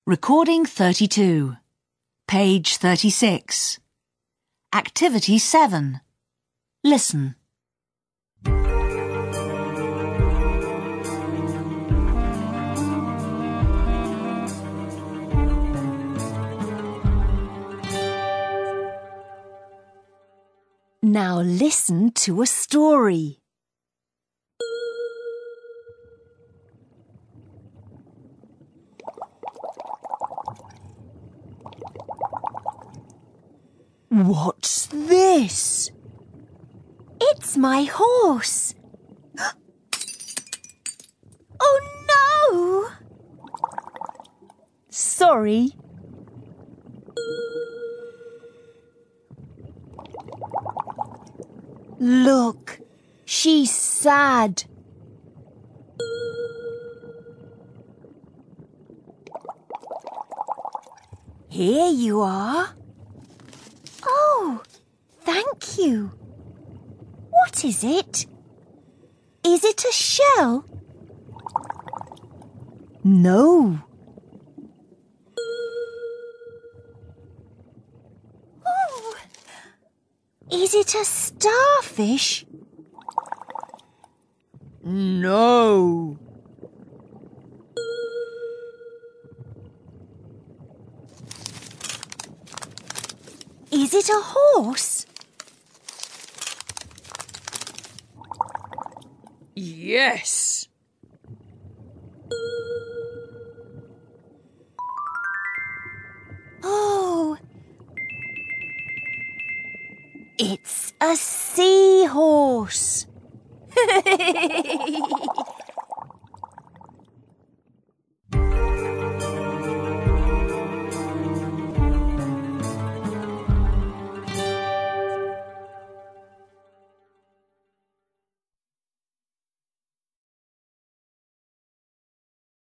Recording 32. Page 36. Activity 7. Listen. Now listen to a story. What's this? It's my horse. Oh no! Sorry. Look, she's sad. Here you are. Oh, thank you. What is it? Is it a shell? No. Oh, is it a starfish? No. Is it a horse? Yes. Oh, it's a seahorse.